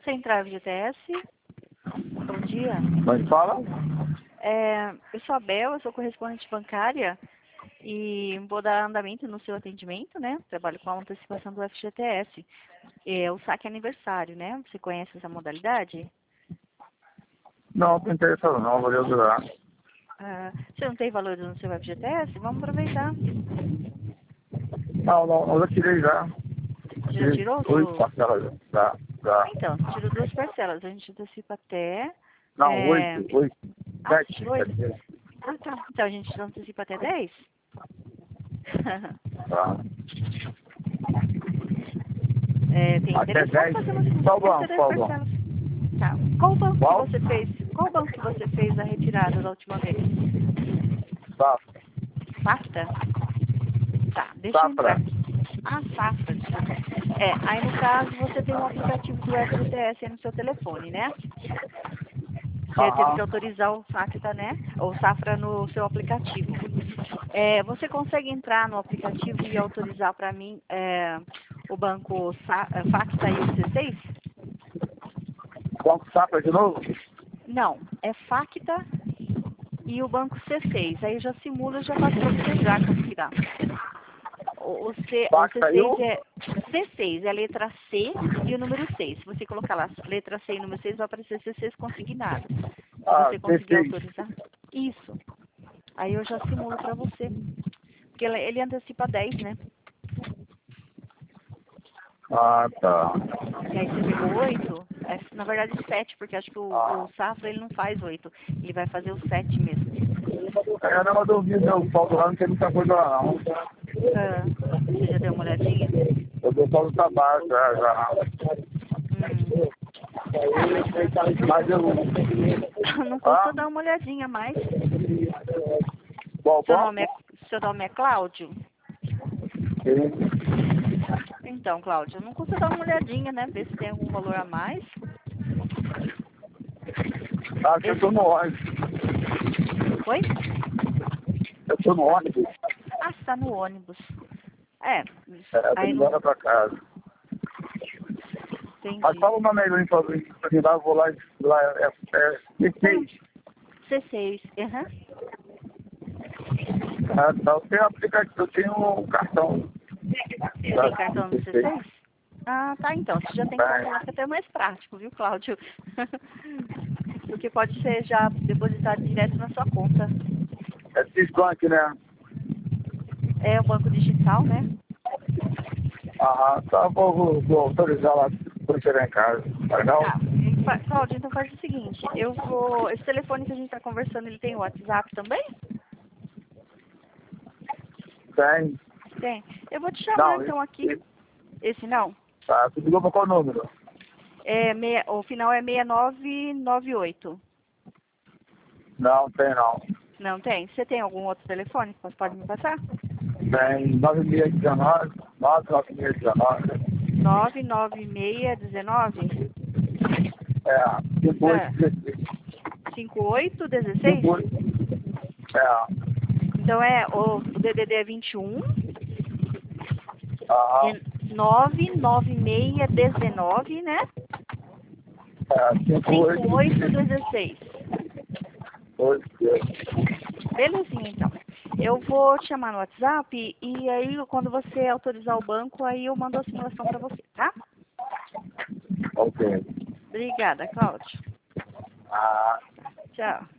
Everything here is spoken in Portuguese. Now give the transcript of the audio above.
Central FGTS. Bom dia. Mas fala? Eu sou a Bel, eu sou correspondente bancária e vou dar andamento no seu atendimento, né? Trabalho com a antecipação do FGTS. O saque aniversário, né? Você conhece essa modalidade? Não, não interessado não, vou ajudar. Você não tem valores no seu FGTS? Vamos aproveitar. Não, eu já tirei já. Já tirou? Oito parcelas já. Então, tirou 2 parcelas. A gente antecipa até... Não, 8, 7. 8? Ah, tá. Então a gente antecipa até 10? Tá. Tem Até interesse? 10. Vamos fazer uma Qual banco? parcelas. Tá. Qual banco Qual? que você fez? Qual banco que você fez a retirada da última vez? Safra. Safra? Tá, deixa eu entrar Safra. aqui. Safra, desculpa. Aí no caso você tem um aplicativo do FGTS aí no seu telefone, né? Você teve que autorizar o Safra, né? O Safra no seu aplicativo. Você consegue entrar no aplicativo e autorizar para mim o banco Facta e o C6? Banco Safra de novo? Não, é Facta e o banco C6. Aí já simula, já faço para você já configurar. O C6 é C6, é a letra C e o número 6. Se você colocar lá letra C e número 6, vai aparecer C6 consignado. Se você conseguir autorizar. Isso. Aí eu já simulo para você. Porque ele antecipa 10, né? Tá. E aí você pegou 8. Na verdade 7, porque acho que o Safra ele não faz 8. Ele vai fazer o 7 mesmo. Eu não dormi, meu saldo lá não tem muita coisa lá não. Você já deu uma olhadinha? Eu dou saldo tá baixo, já. Mas eu... Não custa dar uma olhadinha mais. Qual Seu nome é Cláudio? Sim. Então, Cláudio, não custa dar uma olhadinha, né? Ver se tem algum valor a mais. Que eu tô no ônibus. Oi? Eu tô no ônibus. Você tá no ônibus. Tô indo embora pra casa. Entendi. Mas fala o nome aí pra mim, eu vou lá C6. C6, Eu tenho aplicativo, eu tenho um cartão. Você tem cartão no C6? Tá, então. Você já tem cartão lá, que é até mais prático, viu, Cláudio? Porque pode ser já depositado direto na sua conta. É Cisbank, né? É o banco digital, né? Tá, vou autorizar lá quando chegar em casa. Legal? Tá. Cláudio, então faz o seguinte, esse telefone que a gente tá conversando, ele tem WhatsApp também? Tem. Tem. Eu vou te chamar então aqui. Esse não? Tá, você ligou pra qual número? O final é 6998. Não, tem não. Não tem? Você tem algum outro telefone que você pode me passar? Tem 9619, 99619. 99619? 5816. 5816? Então o DDD é 21. 99619, né? 5816. Belezinha, então. Eu vou te chamar no WhatsApp e aí quando você autorizar o banco, aí eu mando a simulação para você, tá? Ok. Obrigada, Cláudio. Ah. Tchau.